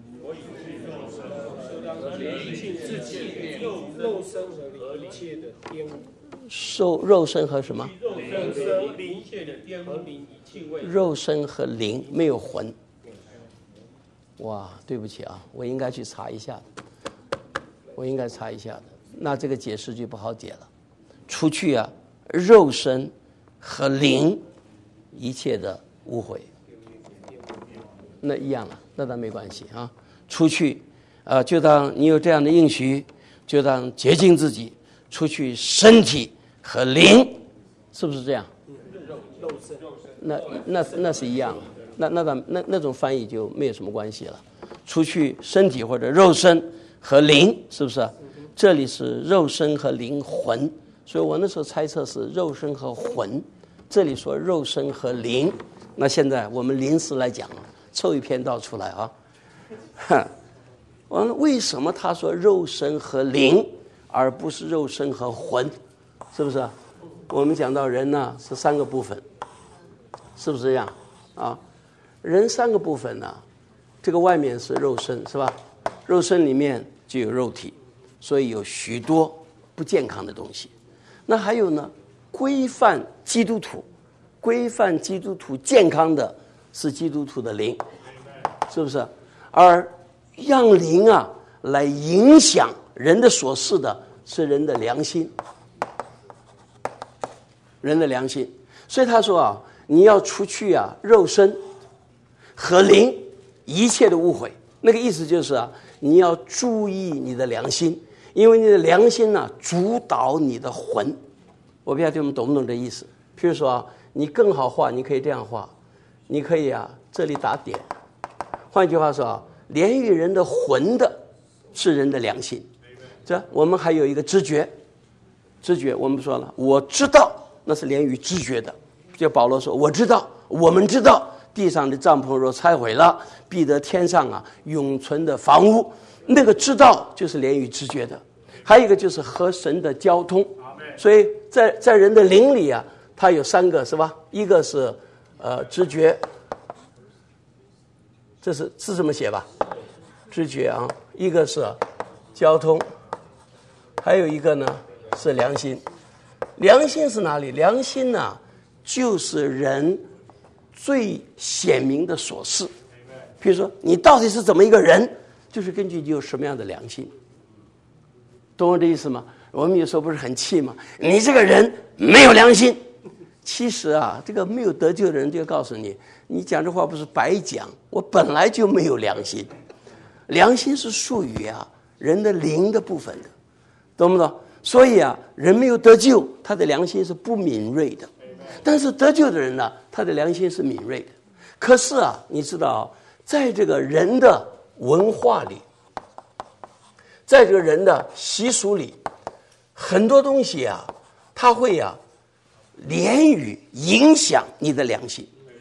肉身和一切的玷污， 受肉身和什么？ 肉身灵一切的玷污，灵一切味。 肉身和灵没有魂。哇，对不起啊，我应该去查一下的，我应该查一下的。那这个解释就不好解了。除去啊，肉身和灵一切的污秽，那一样了，那倒没关系啊。除去啊、呃，就当你有这样的应许，就当洁净自己，除去身体和灵，是不是这样？ 肉身， 那那那是一样，那那那那那种翻译就没有什么关系了。除去身体或者肉身和灵，是不是？这里是肉身和灵魂，所以我那时候猜测是肉身和魂。这里说肉身和灵，那现在我们临时来讲，凑一篇道出来啊。完了，为什么他说肉身和灵，而不是肉身和魂？是不是？我们讲到人呢是三个部分，是不是这样啊？人三个部分呢，这个外面是肉身，是吧？肉身里面就有肉体，所以有许多不健康的东西。那还有呢，规范基督徒，规范基督徒健康的是基督徒的灵，是不是？而让灵啊来影响人的所事的是人的良心，人的良心。所以他说啊，你要除去啊肉身和灵一切的污秽。那个意思就是啊，你要注意你的良心，因为你的良心呢、啊、主导你的魂。我不晓得你们懂不懂这意思？譬如说啊，你更好画，你可以这样画，你可以啊这里打点。换句话说啊，连于人的魂的是人的良心。这我们还有一个知觉，知觉我们说了，我知道，那是连于知觉的。就保罗说，我知道，我们知道，地上的帐篷若拆毁了，必得天上啊永存的房屋。那个知道就是连于知觉的。还有一个就是和神的交通。所以在在人的灵里啊，它有三个，是吧？一个是呃知觉，这是是这么写吧？知觉啊，一个是交通，还有一个呢是良心。良心是哪里？良心呢、啊，就是人最显明的所事。比如说，你到底是怎么一个人，就是根据你有什么样的良心。懂我这意思吗？我们有时候不是很气吗？你这个人没有良心。其实啊，这个没有得救的人就告诉你，你讲这话不是白讲，我本来就没有良心。良心是属于啊人的灵的部分的，懂不懂？所以啊，人没有得救，他的良心是不敏锐的。但是得救的人呢，他的良心是敏锐的。可是啊，你知道，在这个人的文化里，在这个人的习俗里，很多东西啊，它会啊，连于影响你的良心。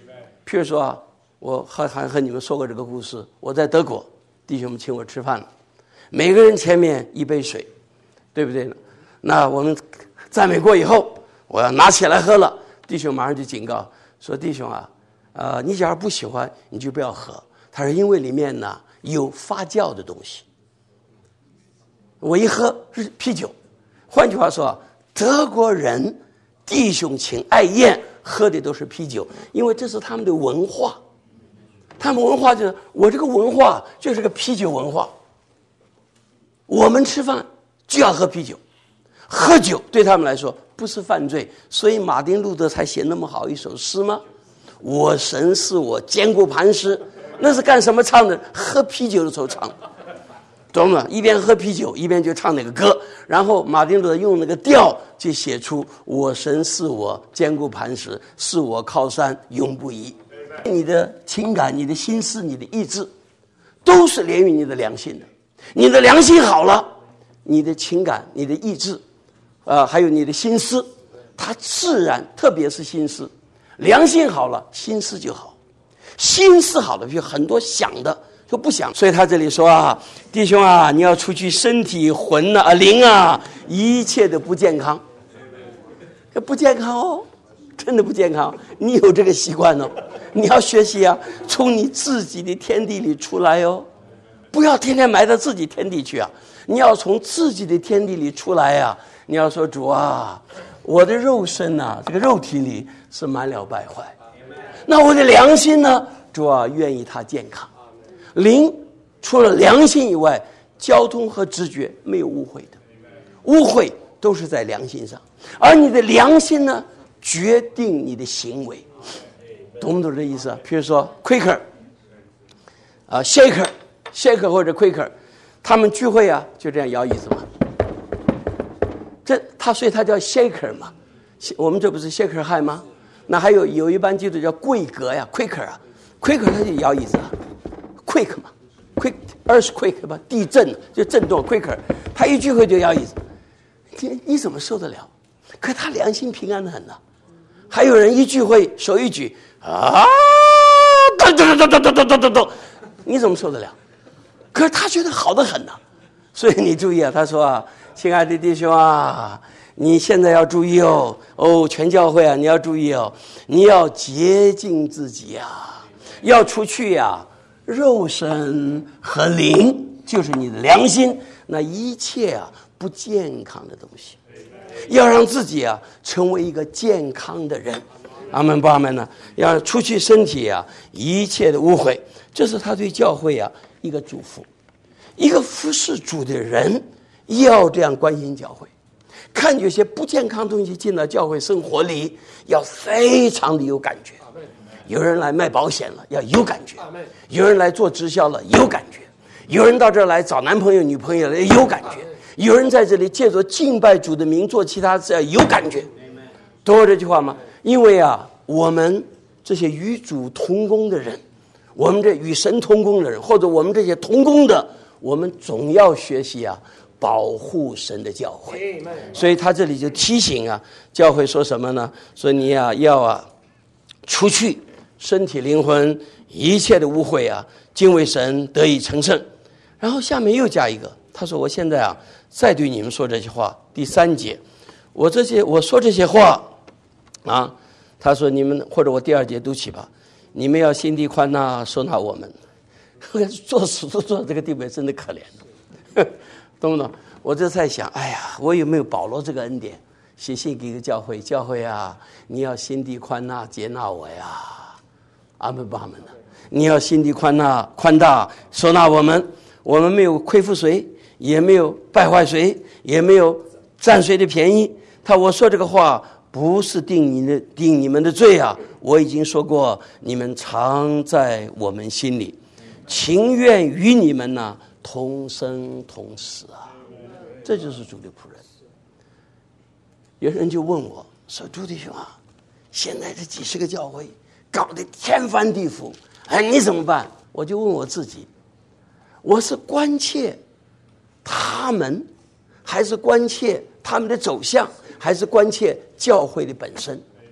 譬如说啊，我还还和你们说过这个故事，我在德国，弟兄们请我吃饭了，每个人前面一杯水，对不对呢？那我们赞美过以后，我要拿起来喝了，弟兄马上就警告说：“弟兄啊，呃，你假如不喜欢，你就不要喝。”他说：“因为里面呢有发酵的东西。”我一喝是啤酒，换句话说，德国人弟兄请爱宴喝的都是啤酒，因为这是他们的文化。他们文化就是我这个文化就是个啤酒文化。我们吃饭就要喝啤酒，喝酒对他们来说不是犯罪，所以马丁路德才写那么好一首诗吗？我神是我坚固磐石，那是干什么唱的？喝啤酒的时候唱的，懂吗？一边喝啤酒一边就唱那个歌，然后马丁路德用那个调就写出我神是我坚固磐石，是我靠山永不移。你的情感、你的心思、你的意志都是连于你的良心的。你的良心好了，你的情感、你的意志呃，还有你的心思，它自然，特别是心思，良心好了，心思就好。心思好了，就很多想的就不想。所以他这里说啊，弟兄啊，你要出去，身体、魂啊、灵啊，一切的不健康，不健康哦，真的不健康。你有这个习惯哦，你要学习啊，从你自己的天地里出来哦，不要天天埋到自己天地去啊。你要从自己的天地里出来啊！你要说主啊，我的肉身呐、啊，这个肉体里是满了败坏，那我的良心呢？主啊，愿意它健康。灵除了良心以外，交通和直觉没有污秽的，污秽都是在良心上，而你的良心呢，决定你的行为，懂不懂这意思啊？比如说 Quaker 啊 Shaker Shaker 或者 Quaker。他们聚会啊，就这样摇椅子嘛。这他所以他叫 shaker 嘛，我们这不是 shaker high 吗？那还有有一班基督叫贵格呀 ，quaker 啊 ，quaker 他就摇椅子啊 ，quick 嘛 ，quick earthquake 吧，地震就震动 ，quaker 他一聚会就摇椅子，你你怎么受得了？可他良心平安的很呐、啊。还有人一聚会手一举啊，咚咚咚咚咚咚咚咚咚，你怎么受得了？可是他觉得好得很呐、啊，所以你注意啊，他说啊，亲爱的弟兄啊，你现在要注意哦，哦，全教会啊，你要注意哦，你要洁净自己啊，要出去呀、啊，肉身和灵就是你的良心，那一切啊不健康的东西，要让自己啊成为一个健康的人。阿门不阿门呢？要出去身体啊，一切的污秽，这是他对教会啊一个祝福。一个服侍主的人要这样关心教会，看有些不健康的东西进到教会生活里，要非常的有感觉。有人来卖保险了，要有感觉；有人来做直销了，有感觉；有人到这儿来找男朋友、女朋友了，有感觉；有人在这里借着敬拜主的名做其他事，要有感觉。懂我这句话吗？因为啊，我们这些与主同工的人，我们这与神同工的人，或者我们这些同工的，我们总要学习啊，保护神的教会。所以他这里就提醒啊，教会说什么呢？说你啊要啊除去身体灵魂一切的污秽啊，敬畏神得以成圣。然后下面又加一个，他说我现在啊再对你们说这些话，第三节，我这些我说这些话啊，他说你们或者我第二节读起吧，你们要心地宽纳，收纳我们。做事都做到这个地步，真的可怜，懂不懂？我就在想，哎呀，我有没有保罗这个恩典，写信给一个教会，教会啊，你要心地宽纳，接纳我呀，阿门不阿门的？你要心地宽纳，宽大，收纳我们，我们没有亏负谁，也没有败坏谁，也没有占谁的便宜。他我说这个话不是定你的定你们的罪啊，我已经说过，你们常在我们心里。情愿与你们呢同生同死啊，这就是主的仆人。有人就问我说：“朱弟兄啊，现在这几十个教会搞得天翻地覆，哎，你怎么办？”我就问我自己，我是关切他们，还是关切他们的走向，还是关切教会的本身？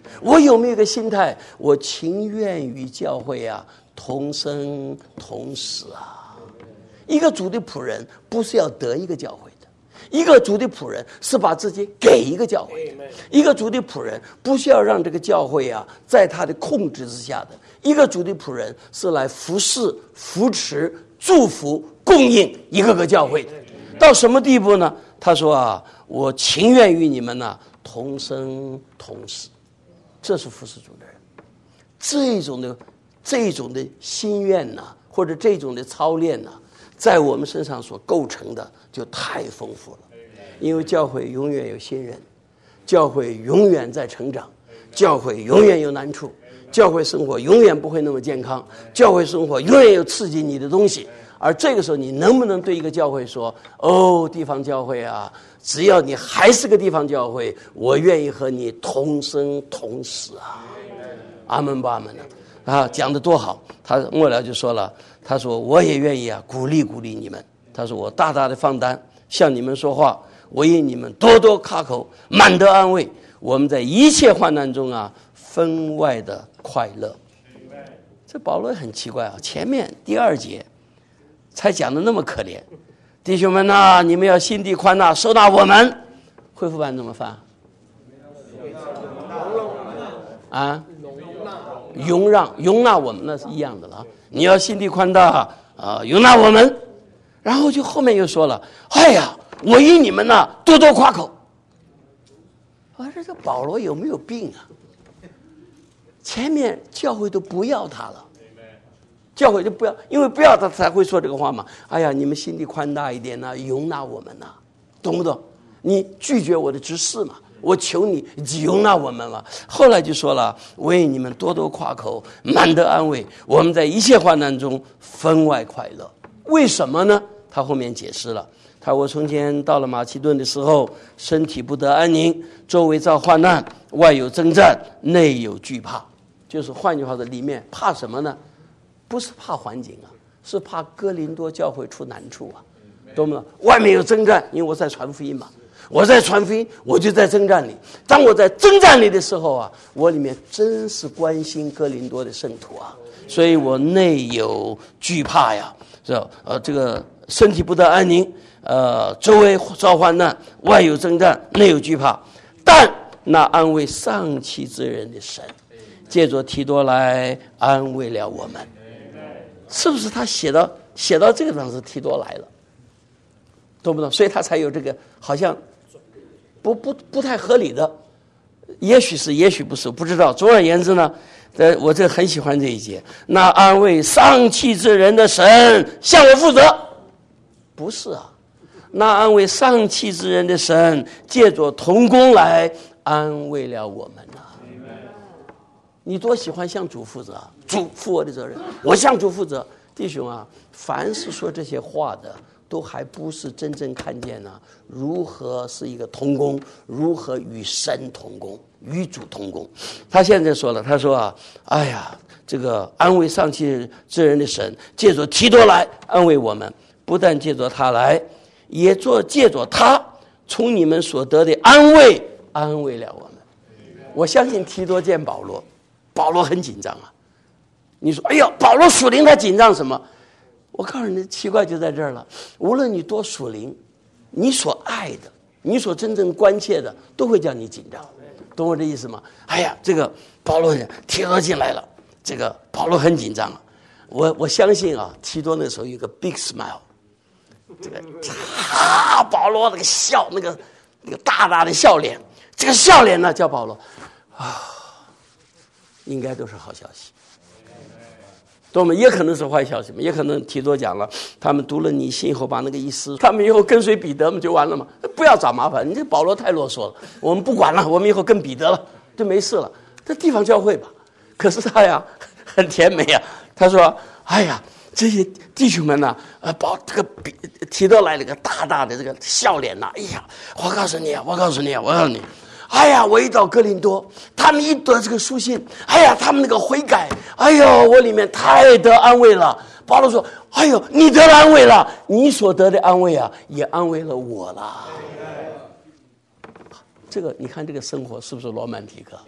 我有没有一个心态？我情愿与教会啊同生同死啊！一个主的仆人不是要得一个教会的，一个主的仆人是把自己给一个教会的，一个主的仆人不需要让这个教会啊在他的控制之下的，一个主的仆人是来服侍、扶持、祝福、供应一个个教会的。到什么地步呢？他说啊，我情愿与你们呢、啊、同生同死。这是服侍主的人，这种的这种的心愿呢、啊，或者这种的操练呢、啊，在我们身上所构成的就太丰富了。因为教会永远有新人，教会永远在成长，教会永远有难处，教会生活永远不会那么健康，教会生活永远有刺激你的东西。而这个时候，你能不能对一个教会说：“哦，地方教会啊，只要你还是个地方教会，我愿意和你同生同死啊！”阿门吧，阿门的啊，讲得多好！他末了就说了，他说：“我也愿意啊，鼓励鼓励你们。”他说：“我大大的放胆向你们说话，我因你们多多卡口，满得安慰。我们在一切患难中啊，分外的快乐。”这保罗很奇怪啊，前面第二节才讲的那么可怜，弟兄们呐、啊，你们要心地宽大，收纳我们。恢复版怎么翻？啊，容让容纳我们，那是一样的了。你要心地宽大啊、呃，容纳我们。然后就后面又说了，哎呀，我因你们呐、啊、多多夸口。我说这保罗有没有病啊？前面教会都不要他了。教会就不要，因为不要他才会说这个话嘛。哎呀，你们心地宽大一点呐、啊，容纳我们呐、啊，懂不懂？你拒绝我的指示嘛，我求你容纳我们了。后来就说了，为你们多多夸口，满得安慰。我们在一切患难中分外快乐。为什么呢？他后面解释了。他我从前到了马其顿的时候，身体不得安宁，周围遭患难，外有征战，内有惧怕。就是换句话说，里面怕什么呢？不是怕环境啊，是怕哥林多教会出难处啊，懂吗？外面有征战，因为我在传福音嘛，我在传福音，我就在征战里。当我在征战里的时候啊，我里面真是关心哥林多的圣徒啊，所以我内有惧怕呀，是吧？呃，这个身体不得安宁，呃，周围遭患难，外有征战，内有惧怕。但那安慰丧气之人的神，借着提多来安慰了我们。是不是他写到写到这个地方是提多来了，懂不懂？所以他才有这个好像不不不太合理的，也许是也许不是，不知道。总而言之呢，呃，我这很喜欢这一节。那安慰丧气之人的神向我负责，不是啊？那安慰丧气之人的神借着同工来安慰了我们啊。你多喜欢向主负责，主负我的责任，我向主负责。弟兄啊，凡是说这些话的，都还不是真正看见呢、啊、如何是一个同工，如何与神同工，与主同工。他现在说了，他说啊，哎呀，这个安慰丧气之人的神，借着提多来安慰我们，不但借着他来，也做借着他从你们所得的安慰，安慰了我们。我相信提多见保罗。保罗很紧张啊！你说，哎呀，保罗属灵他紧张什么？我告诉你，奇怪就在这儿了。无论你多属灵，你所爱的，你所真正关切的，都会叫你紧张，懂我这意思吗？哎呀，这个保罗提多进来了，这个保罗很紧张。我我相信啊，提多那时候有个 big smile， 这个啊，保罗那个笑，那个那个大大的笑脸，这个笑脸呢，叫保罗啊。应该都是好消息，懂吗？也可能是坏消息嘛，也可能提多讲了，他们读了你信以后把那个意思，他们以后跟随彼得嘛就完了嘛，不要找麻烦，你这保罗太啰嗦了，我们不管了，我们以后跟彼得了就没事了，这地方教会吧。可是他呀很甜美呀，他说：“哎呀，这些弟兄们呐、啊，呃，保这个提多来了个大大的这个笑脸呐、啊，哎呀，我告诉你啊，我告诉你啊，我告诉你。”哎呀，我一到哥林多，他们一得这个书信，哎呀，他们那个悔改，哎呦，我里面太得安慰了。保罗说：“哎呦，你得了安慰了，你所得的安慰啊，也安慰了我了。”这个你看，这个生活是不是罗曼蒂克？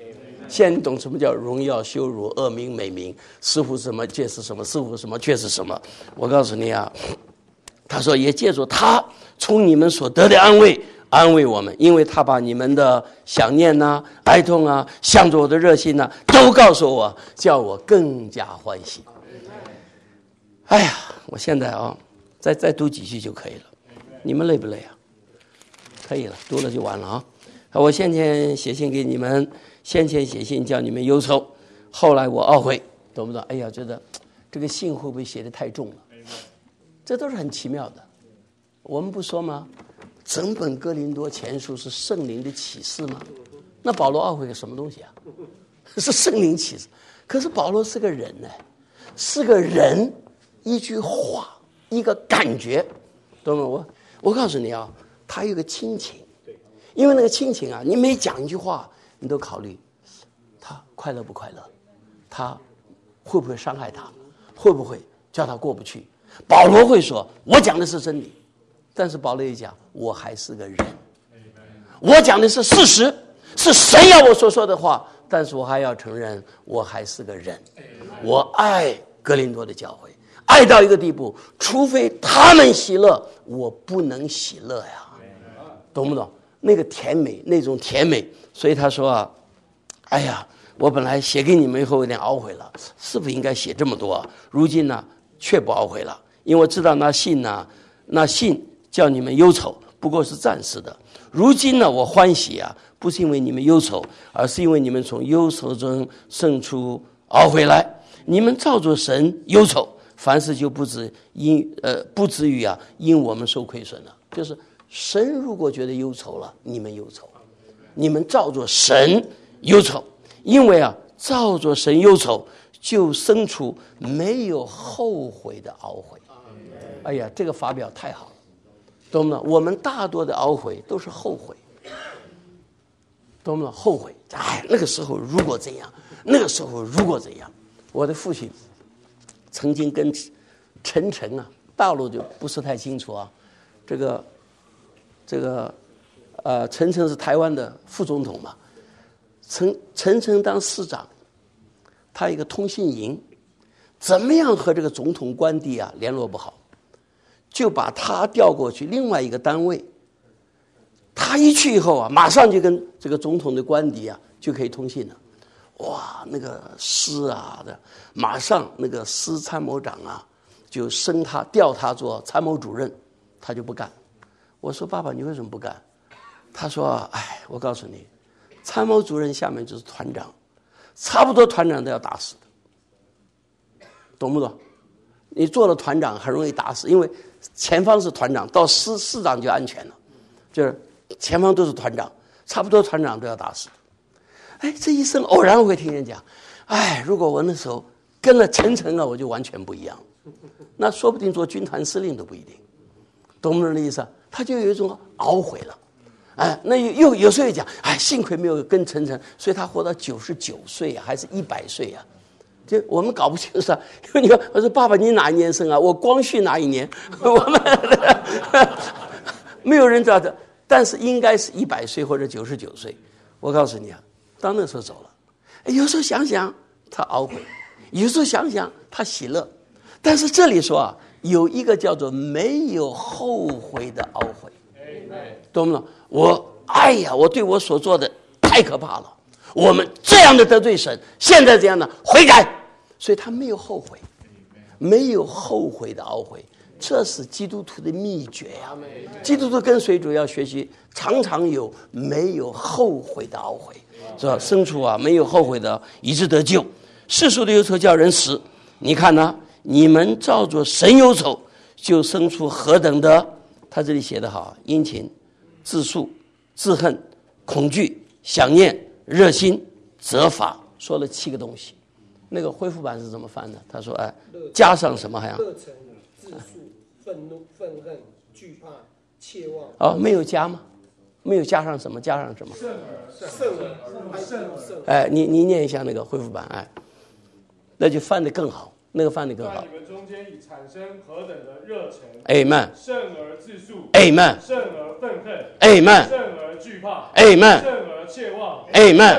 现在你懂什么叫荣耀、羞辱、恶名、美名，似乎什么却是什么，似乎什么却是什么。我告诉你啊，他说也借助他从你们所得的安慰安慰我们，因为他把你们的想念呐、啊、哀痛啊、向着我的热心呐、啊，都告诉我，叫我更加欢喜。哎呀，我现在啊，再再读几句就可以了。你们累不累啊？可以了，读了就完了啊。我先前写信给你们，先前写信叫你们忧愁，后来我懊悔，懂不懂？哎呀，觉得这个信会不会写得太重了？这都是很奇妙的。我们不说吗？整本哥林多前书是圣灵的启示吗？那保罗懊悔个什么东西啊？是圣灵启示。可是保罗是个人呢，是个人，一句话，一个感觉，懂吗？我我告诉你啊，他有个亲情，因为那个亲情啊，你每讲一句话，你都考虑他快乐不快乐，他会不会伤害他，会不会叫他过不去。保罗会说，我讲的是真理，但是保罗也讲，我还是个人，我讲的是事实，是神要我所说的话，但是我还要承认我还是个人。我爱哥林多的教会，爱到一个地步，除非他们喜乐，我不能喜乐呀，懂不懂？那个甜美，那种甜美。所以他说啊，哎呀，我本来写给你们以后有点懊悔了，是不是应该写这么多啊？如今呢却不懊悔了，因为我知道那信呢，那信叫你们忧愁，不过是暂时的。如今呢我欢喜啊，不是因为你们忧愁，而是因为你们从忧愁中生出懊悔来。你们照着神忧愁，凡事就不至因呃不至于啊因我们受亏损了。就是神如果觉得忧愁了，你们忧愁，你们照着神忧愁，因为啊照着神忧愁，就生出没有后悔的懊悔。哎呀，这个发表太好了，懂吗？我们大多的懊悔都是后悔，懂吗？后悔，哎，那个时候如果怎样，那个时候如果怎样。我的父亲曾经跟陈诚啊，大陆就不是太清楚啊，这个这个呃，陈诚是台湾的副总统嘛，陈陈诚当市长，他一个通信营，怎么样和这个总统官邸啊联络不好，就把他调过去另外一个单位。他一去以后啊，马上就跟这个总统的官邸啊就可以通信了。哇，那个师啊的，马上那个师参谋长啊就升他调他做参谋主任，他就不干。我说爸爸，你为什么不干？他说，哎，我告诉你，参谋主任下面就是团长，差不多团长都要打死的，懂不懂？你做了团长很容易打死，因为前方是团长，到师师长就安全了，就是前方都是团长，差不多团长都要打死的。哎，这一生偶然我会听人讲，哎，如果我那时候跟了陈诚啊，我就完全不一样，那说不定做军团司令都不一定，懂不懂的意思？他就有一种懊悔了，哎，那又有时候又讲，哎，幸亏没有跟陈诚，所以他活到九十九岁啊，还是一百岁啊？就我们搞不清楚啊，因为你说，我说爸爸你哪一年生啊？我光绪哪一年？我们没有人知道的，但是应该是一百岁或者九十九岁。我告诉你啊。到那时候走了，有时候想想他懊悔，有时候想想他喜乐，但是这里说啊，有一个叫做没有后悔的懊悔，懂不懂？我哎呀，我对我所做的太可怕了，我们这样的得罪神，现在这样的悔改，所以他没有后悔，没有后悔的懊悔，这是基督徒的秘诀呀、啊。基督徒跟随主要学习，常常有没有后悔的懊悔。是吧？生出啊没有后悔的，以致得救。世俗的忧愁叫人死，你看呢？你们照着神忧愁，就生出何等的？他这里写得好：殷勤、自诉、自恨、恐惧、想念、热心、责罚，说了七个东西。那个恢复版是怎么翻的？他说：“哎，加上什么？还要热忱、自诉、愤怒、愤恨、惧怕、切望。” 哦，没有加吗？没有加上什么？加上什么？ 圣而圣而圣而。 哎，你你念一下那个恢复版，哎，那就翻得更好，那个翻得更好。 在你们中间已产生何等的热忱 ，Amen。 圣而自诉 ，Amen。 圣而愤恨 ，Amen。 圣而惧怕 ，Amen。 圣而切望 ，Amen。 圣而热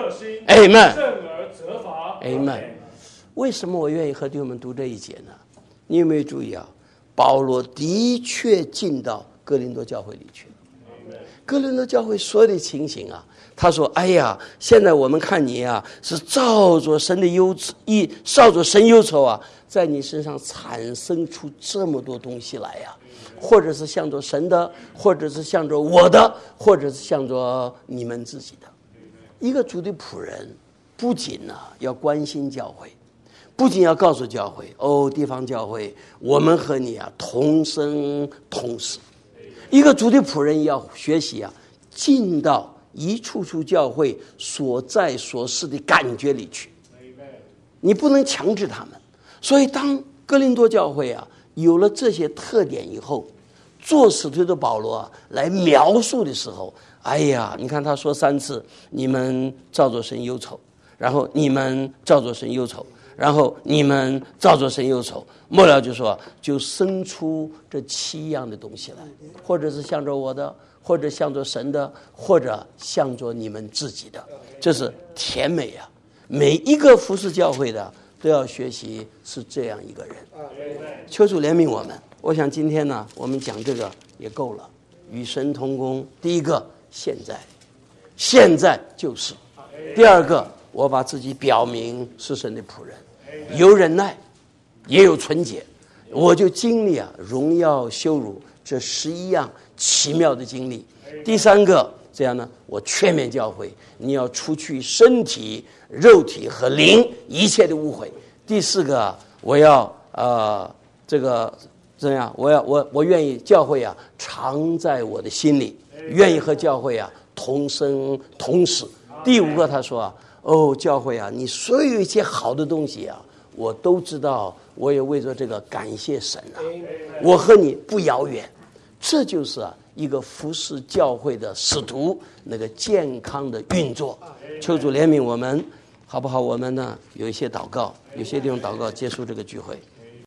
热心 Amen 正而责罚 Amen 为什么我愿意和弟兄们读这一节呢？你有没有注意啊？保罗的确进到哥林多教会里去。哥林多教会所有的情形啊，他说：“哎呀，现在我们看你啊，是照着神的忧意，照着神忧愁啊，在你身上产生出这么多东西来呀、啊，或者是向着神的，或者是向着我的，或者是向着你们自己的。一个主的仆人，不仅呢、啊、要关心教会。”不仅要告诉教会，哦，地方教会，我们和你啊同生同死。一个主的仆人要学习啊，进到一处处教会所在所事的感觉里去。你不能强制他们。所以，当哥林多教会啊有了这些特点以后，做使徒的保罗啊来描述的时候，哎呀，你看他说三次：你们照着神忧愁，然后你们照着神忧愁。然后你们照着神忧愁，末了就说就生出这七样的东西来，或者是向着我的，或者向着神的，或者向着你们自己的，这是甜美啊！每一个服侍教会的都要学习是这样一个人。求主怜悯我们。我想今天呢，我们讲这个也够了。与神同工，第一个现在，现在就是；第二个，我把自己表明是神的仆人。有忍耐，也有纯洁，我就经历啊荣耀羞辱这十一样奇妙的经历。第三个，这样呢，我劝勉教会，你要除去身体、肉体和灵一切的污秽。第四个，我要呃这个怎样？我要我我愿意教会啊常在我的心里，愿意和教会啊同生同死。第五个，他说啊。哦，教会啊，你所有一切好的东西啊，我都知道，我也为着这个感谢神啊。我和你不遥远，这就是啊一个服侍教会的使徒那个健康的运作。求主怜悯我们，好不好？我们呢有一些祷告，有些地方祷告结束这个聚会。